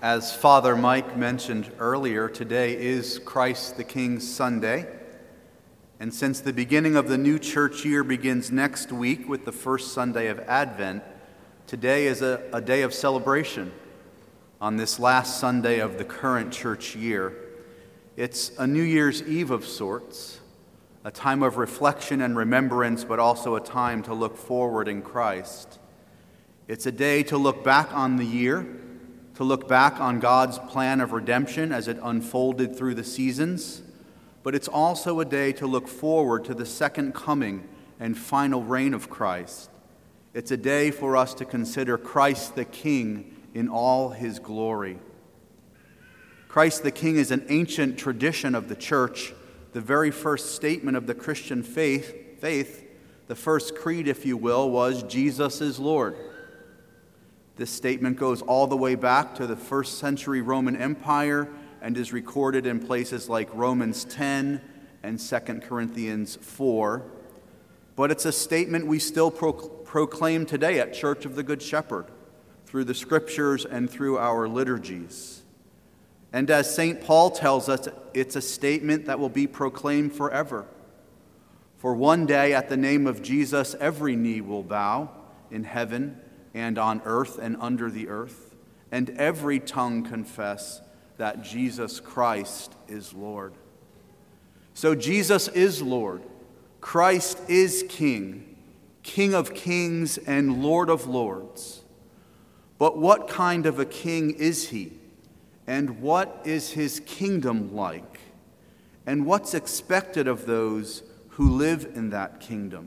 As Father Mike mentioned earlier, today is Christ the King Sunday. And since the beginning of the new church year begins next week with the first Sunday of Advent, today is a day of celebration on this last Sunday of the current church year. It's a New Year's Eve of sorts, a time of reflection and remembrance, but also a time to look forward in Christ. It's a day to look back on the year, to look back on God's plan of redemption as it unfolded through the seasons, but it's also a day to look forward to the second coming and final reign of Christ. It's a day for us to consider Christ the King in all his glory. Christ the King is an ancient tradition of the church, the very first statement of the Christian faith, the first creed, if you will, was Jesus is Lord. This statement goes all the way back to the first century Roman Empire and is recorded in places like Romans 10 and 2 Corinthians 4. But it's a statement we still proclaim today at Church of the Good Shepherd through the scriptures and through our liturgies. And as St. Paul tells us, it's a statement that will be proclaimed forever. For one day at the name of Jesus, every knee will bow in heaven and on earth and under the earth, and every tongue confess that Jesus Christ is Lord. So Jesus is Lord. Christ is King, King of kings and Lord of lords. But what kind of a king is he? And what is his kingdom like? And what's expected of those who live in that kingdom?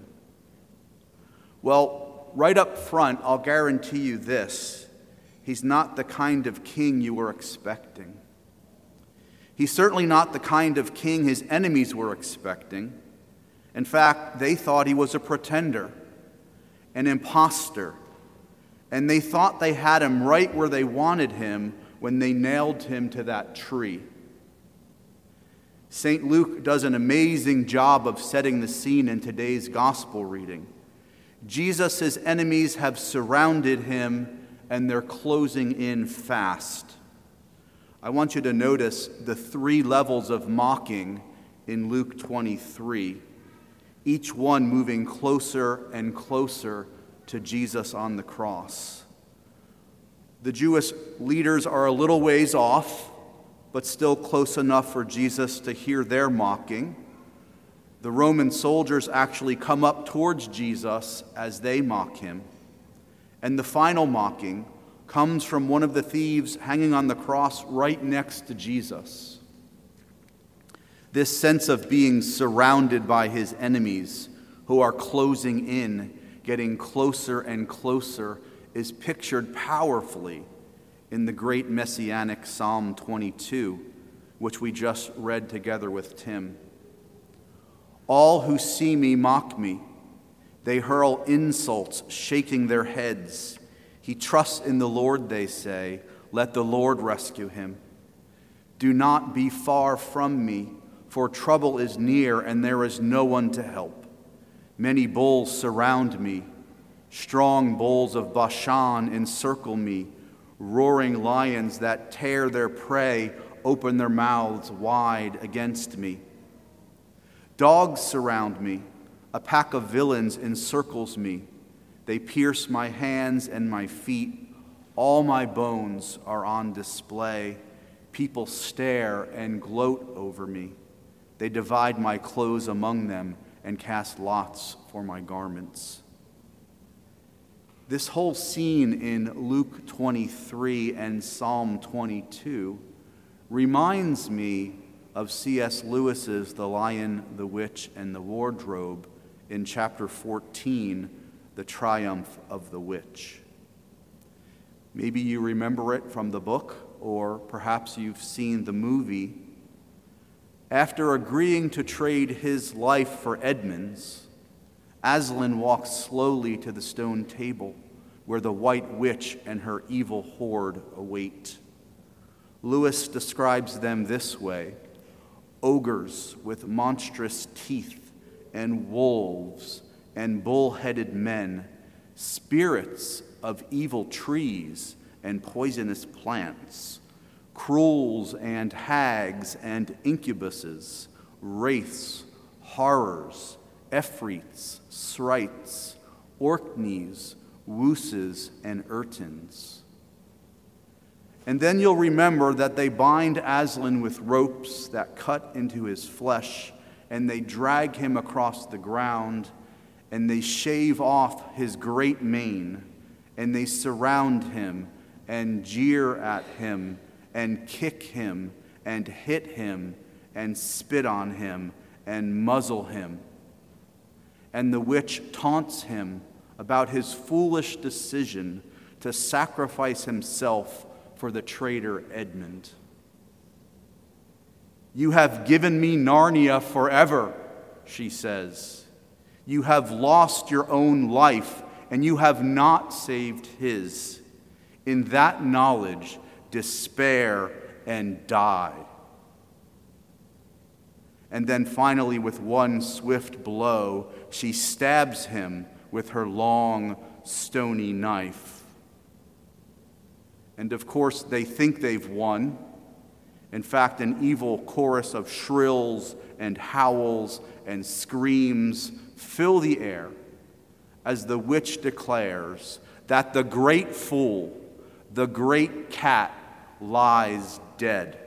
Well, right up front, I'll guarantee you this: he's not the kind of king you were expecting. He's certainly not the kind of king his enemies were expecting. In fact, they thought he was a pretender, an imposter, and they thought they had him right where they wanted him when they nailed him to that tree. St. Luke does an amazing job of setting the scene in today's gospel reading. Jesus' enemies have surrounded him, and they're closing in fast. I want you to notice the 3 levels of mocking in Luke 23, each one moving closer and closer to Jesus on the cross. The Jewish leaders are a little ways off, but still close enough for Jesus to hear their mocking. The Roman soldiers actually come up towards Jesus as they mock him. And the final mocking comes from one of the thieves hanging on the cross right next to Jesus. This sense of being surrounded by his enemies who are closing in, getting closer and closer, is pictured powerfully in the great messianic Psalm 22, which we just read together with Tim. All who see me mock me. They hurl insults, shaking their heads. He trusts in the Lord, they say. Let the Lord rescue him. Do not be far from me, for trouble is near and there is no one to help. Many bulls surround me. Strong bulls of Bashan encircle me. Roaring lions that tear their prey open their mouths wide against me. Dogs surround me. A pack of villains encircles me. They pierce my hands and my feet. All my bones are on display. People stare and gloat over me. They divide my clothes among them and cast lots for my garments. This whole scene in Luke 23 and Psalm 22 reminds me of C.S. Lewis's The Lion, the Witch, and the Wardrobe in chapter 14, The Triumph of the Witch. Maybe you remember it from the book, or perhaps you've seen the movie. After agreeing to trade his life for Edmund's, Aslan walks slowly to the stone table where the white witch and her evil horde await. Lewis describes them this way: ogres with monstrous teeth, and wolves and bull-headed men, spirits of evil trees and poisonous plants, cruels and hags and incubuses, wraiths, horrors, efreets, srites, orkneys, wooses, and urtins. And then you'll remember that they bind Aslan with ropes that cut into his flesh, and they drag him across the ground, and they shave off his great mane, and they surround him and jeer at him and kick him and hit him and spit on him and muzzle him. And the witch taunts him about his foolish decision to sacrifice himself for the traitor Edmund. "You have given me Narnia forever," she says. "You have lost your own life, and you have not saved his. In that knowledge, despair and die." And then finally, with one swift blow, she stabs him with her long, stony knife. And of course, they think they've won. In fact, an evil chorus of shrills and howls and screams fill the air as the witch declares that the great fool, the great cat, lies dead.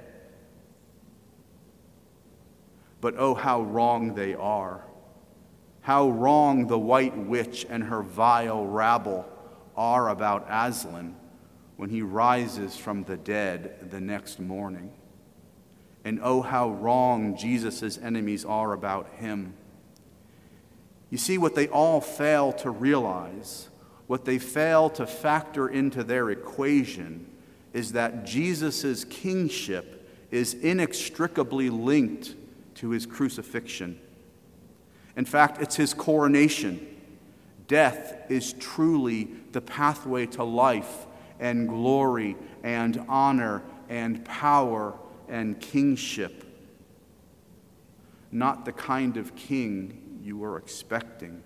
But oh, how wrong they are. How wrong the white witch and her vile rabble are about Aslan when he rises from the dead the next morning. And oh, how wrong Jesus' enemies are about him. You see, what they all fail to realize, what they fail to factor into their equation, is that Jesus' kingship is inextricably linked to his crucifixion. In fact, it's his coronation. Death is truly the pathway to life and glory and honor and power and kingship. Not the kind of king you were expecting.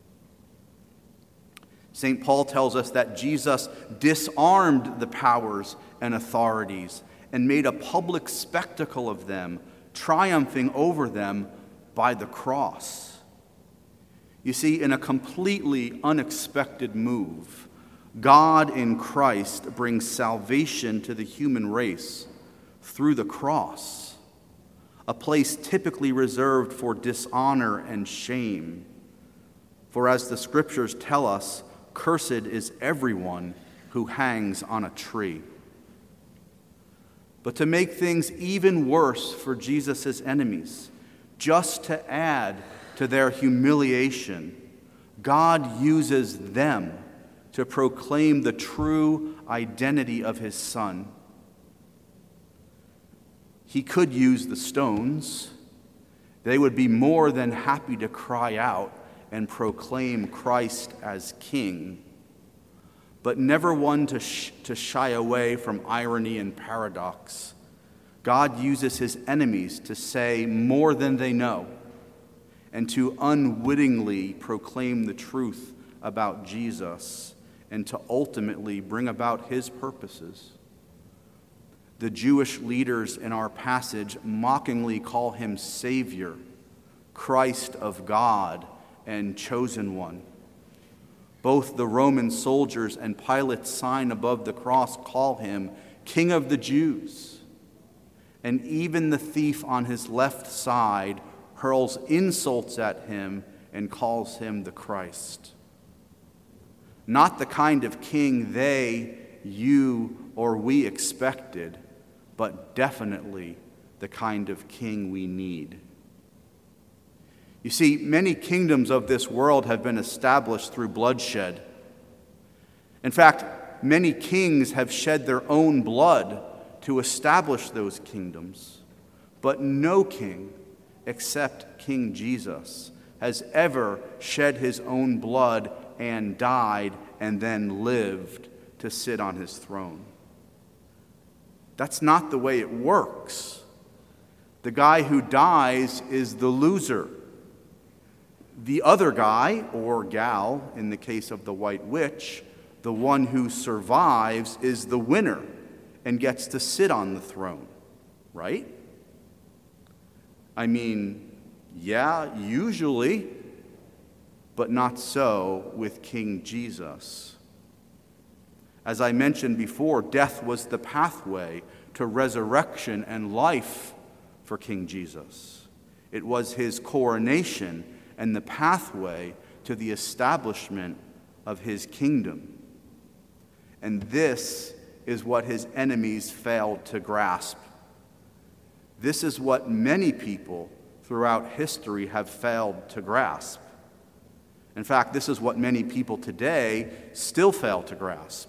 St. Paul tells us that Jesus disarmed the powers and authorities and made a public spectacle of them, triumphing over them by the cross. You see, in a completely unexpected move, God in Christ brings salvation to the human race through the cross, a place typically reserved for dishonor and shame. For as the scriptures tell us, cursed is everyone who hangs on a tree. But to make things even worse for Jesus' enemies, just to add to their humiliation, God uses them to proclaim the true identity of his Son. He could use the stones. They would be more than happy to cry out and proclaim Christ as King, but never one to shy away from irony and paradox. God uses his enemies to say more than they know and to unwittingly proclaim the truth about Jesus and to ultimately bring about his purposes. The Jewish leaders in our passage mockingly call him Savior, Christ of God, and Chosen One. Both the Roman soldiers and Pilate's sign above the cross call him King of the Jews. And even the thief on his left side hurls insults at him and calls him the Christ. Not the kind of king they, you, or we expected, but definitely the kind of king we need. You see, many kingdoms of this world have been established through bloodshed. In fact, many kings have shed their own blood to establish those kingdoms. But no king, except King Jesus, has ever shed his own blood and died and then lived to sit on his throne. That's not the way it works. The guy who dies is the loser. The other guy, or gal, in the case of the white witch, the one who survives, is the winner and gets to sit on the throne, right? I mean, yeah, usually, but not so with King Jesus. As I mentioned before, death was the pathway to resurrection and life for King Jesus. It was his coronation and the pathway to the establishment of his kingdom. And this is what his enemies failed to grasp. This is what many people throughout history have failed to grasp. In fact, this is what many people today still fail to grasp.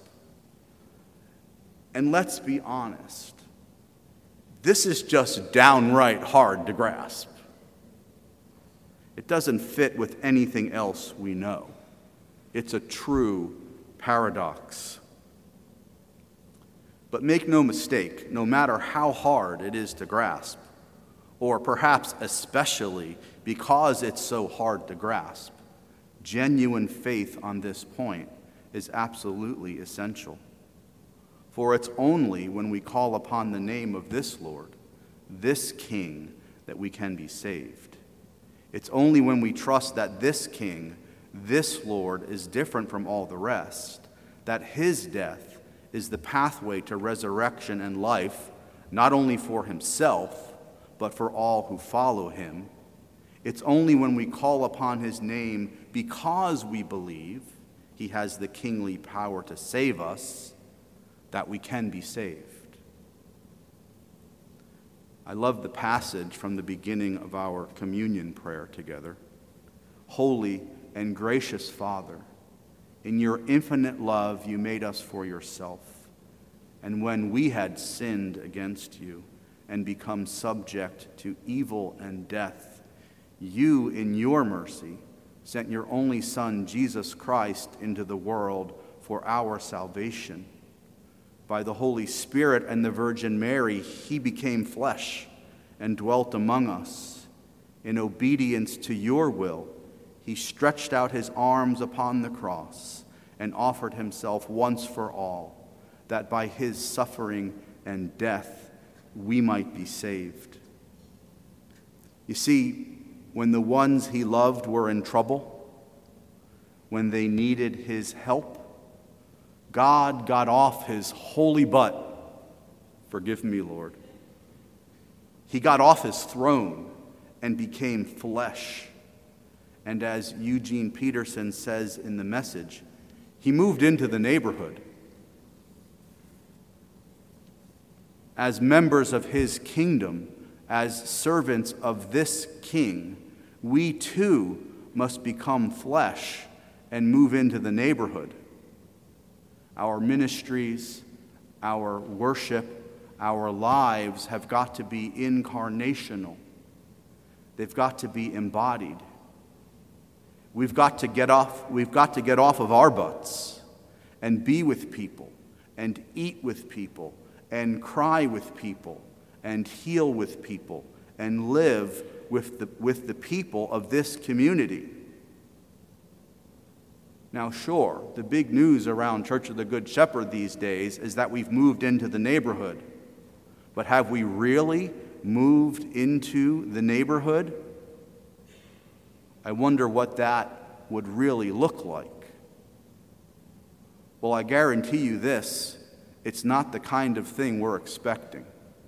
And let's be honest, this is just downright hard to grasp. It doesn't fit with anything else we know. It's a true paradox. But make no mistake, no matter how hard it is to grasp, or perhaps especially because it's so hard to grasp, genuine faith on this point is absolutely essential. For it's only when we call upon the name of this Lord, this King, that we can be saved. It's only when we trust that this King, this Lord, is different from all the rest, that his death is the pathway to resurrection and life, not only for himself, but for all who follow him. It's only when we call upon his name because we believe he has the kingly power to save us that we can be saved. I love the passage from the beginning of our communion prayer together. Holy and gracious Father, in your infinite love you made us for yourself, and when we had sinned against you and become subject to evil and death, you, in your mercy, sent your only Son, Jesus Christ, into the world for our salvation. By the Holy Spirit and the Virgin Mary, he became flesh and dwelt among us. In obedience to your will, he stretched out his arms upon the cross and offered himself once for all, that by his suffering and death we might be saved. You see, when the ones he loved were in trouble, when they needed his help, God got off his holy butt. Forgive me, Lord. He got off his throne and became flesh. And as Eugene Peterson says in the Message, he moved into the neighborhood. As members of his kingdom, as servants of this king, we too must become flesh and move into the neighborhood. Our ministries, our worship, our lives have got to be incarnational. They've got to be embodied. We've got to get off of our butts and be with people and eat with people and cry with people and heal with people and live with the people of this community. Now, sure, the big news around Church of the Good Shepherd these days is that we've moved into the neighborhood. But have we really moved into the neighborhood? I wonder what that would really look like. Well, I guarantee you this, it's not the kind of thing we're expecting.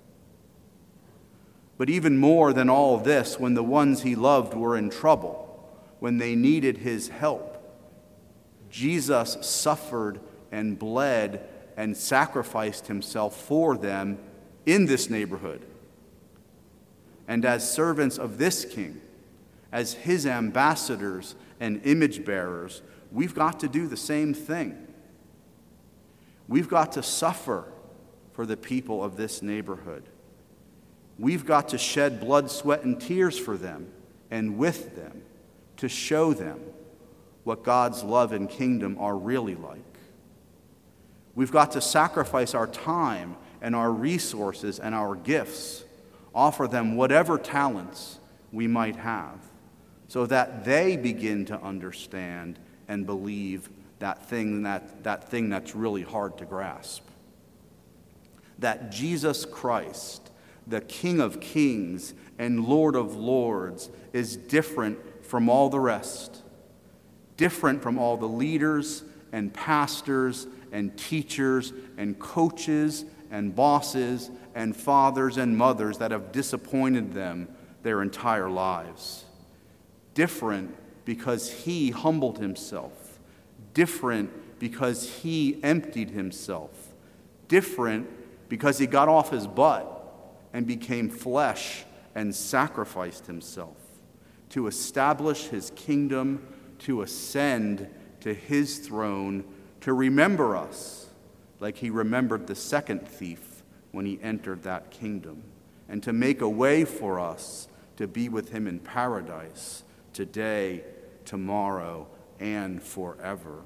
But even more than all this, when the ones he loved were in trouble, when they needed his help, Jesus suffered and bled and sacrificed himself for them in this neighborhood. And as servants of this king, as his ambassadors and image bearers, we've got to do the same thing. We've got to suffer for the people of this neighborhood. We've got to shed blood, sweat, and tears for them and with them to show them what God's love and kingdom are really like. We've got to sacrifice our time and our resources and our gifts, offer them whatever talents we might have, so that they begin to understand and believe that thing that's really hard to grasp. that Jesus Christ, the King of Kings and Lord of Lords, is different from all the rest, different from all the leaders and pastors and teachers and coaches and bosses and fathers and mothers that have disappointed them their entire lives. Different because he humbled himself. Different because he emptied himself. Different because he got off his butt and became flesh and sacrificed himself to establish his kingdom, to ascend to his throne, to remember us like he remembered the second thief when he entered that kingdom, and to make a way for us to be with him in paradise today, tomorrow, and forever.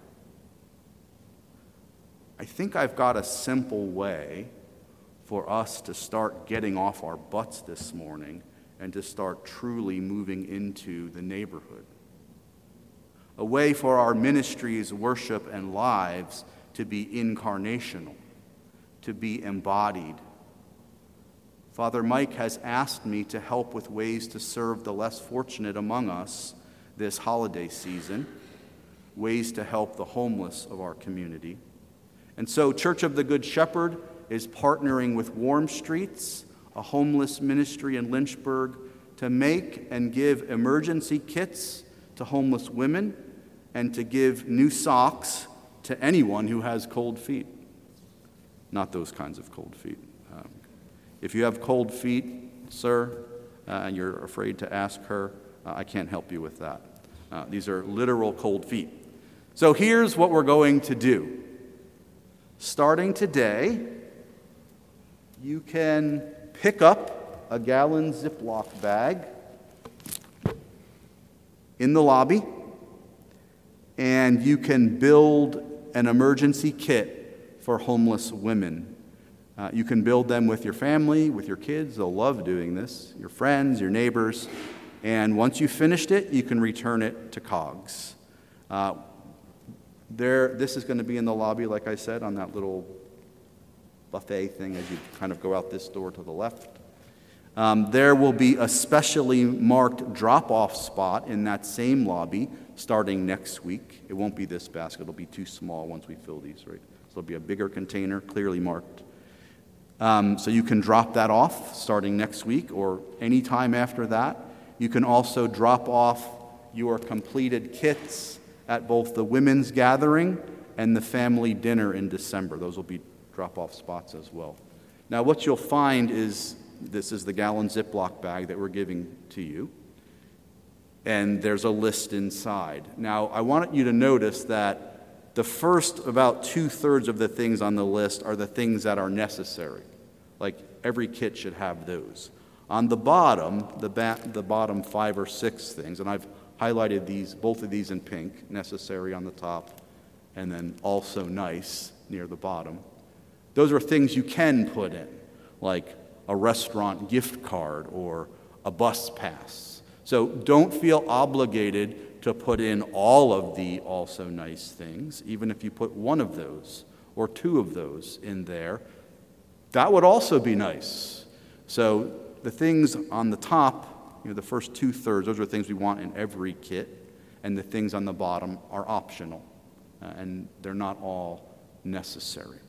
I think I've got a simple way for us to start getting off our butts this morning and to start truly moving into the neighborhood. A way for our ministries, worship, and lives to be incarnational, to be embodied. Father Mike has asked me to help with ways to serve the less fortunate among us this holiday season, ways to help the homeless of our community. And so Church of the Good Shepherd is partnering with Warm Streets, a homeless ministry in Lynchburg, to make and give emergency kits to homeless women and to give new socks to anyone who has cold feet. Not those kinds of cold feet. If you have cold feet, sir, and you're afraid to ask her, I can't help you with that. These are literal cold feet. So here's what we're going to do. Starting today, you can pick up a gallon Ziploc bag in the lobby, and you can build an emergency kit for homeless women. You can build them with your family, with your kids. They'll love doing this, your friends, your neighbors. And once you've finished it, you can return it to COGS. This is going to be in the lobby, like I said, on that little buffet thing as you kind of go out this door to the left. There will be a specially marked drop-off spot in that same lobby starting next week. It won't be this basket. It'll be too small once we fill these, right? So it'll be a bigger container, clearly marked. So you can drop that off starting next week or any time after that. You can also drop off your completed kits at both the women's gathering and the family dinner in December. Those will be drop-off spots as well. Now, what you'll find is this is the gallon Ziploc bag that we're giving to you, and there's a list inside. Now, I want you to notice that the first about 2/3 of the things on the list are the things that are necessary. Like every kit should have those. On the bottom, the bottom 5 or 6 things, and I've highlighted these, both of these in pink, necessary on the top, and then also nice near the bottom. Those are things you can put in, like a restaurant gift card or a bus pass. So don't feel obligated to put in all of the also nice things, even if you put one of those or 2 of those in there. That would also be nice. So the things on the top, the first 2/3, those are things we want in every kit, and the things on the bottom are optional, and they're not all necessary.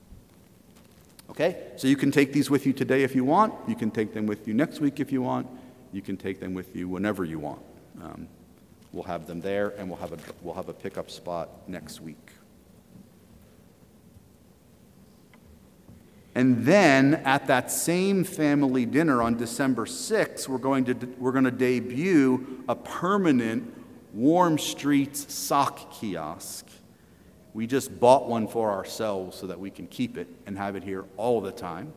Okay, so you can take these with you today if you want. You can take them with you next week if you want. You can take them with you whenever you want. We'll have them there, and we'll have a pickup spot next week. And then at that same family dinner on December 6th, we're going to debut a permanent Warm Streets sock kiosk. We just bought one for ourselves so that we can keep it and have it here all the time.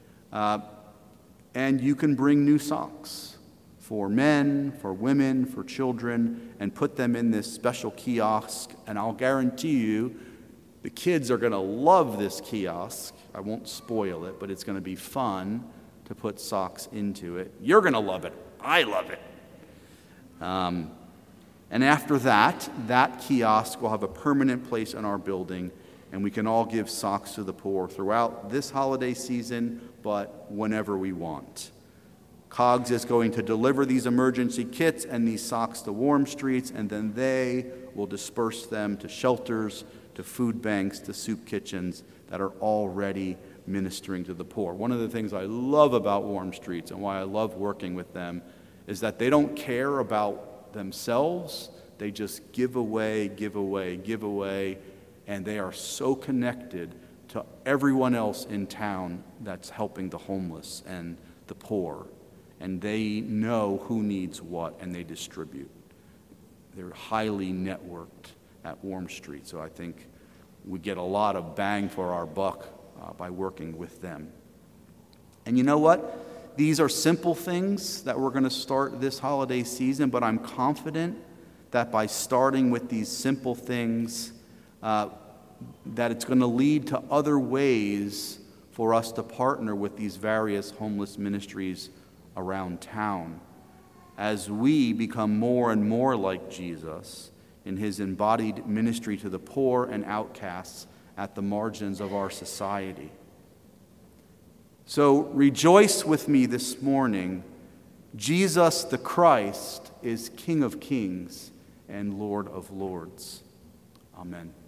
And you can bring new socks for men, for women, for children, and put them in this special kiosk. And I'll guarantee you, the kids are going to love this kiosk. I won't spoil it, but it's going to be fun to put socks into it. You're going to love it. I love it. And after that kiosk will have a permanent place in our building, and we can all give socks to the poor throughout this holiday season, but whenever we want. COGS is going to deliver these emergency kits and these socks to Warm Streets, and then they will disperse them to shelters, to food banks, to soup kitchens that are already ministering to the poor. One of the things I love about Warm Streets and why I love working with them is that they don't care about themselves. They just give away, and they are so connected to everyone else in town that's helping the homeless and the poor. And they know who needs what, and they distribute. They're highly networked at Warm Street, so I think we get a lot of bang for our buck by working with them. And you know what? These are simple things that we're going to start this holiday season, but I'm confident that by starting with these simple things, that it's going to lead to other ways for us to partner with these various homeless ministries around town as we become more and more like Jesus in his embodied ministry to the poor and outcasts at the margins of our society. So rejoice with me this morning. Jesus the Christ is King of Kings and Lord of Lords. Amen.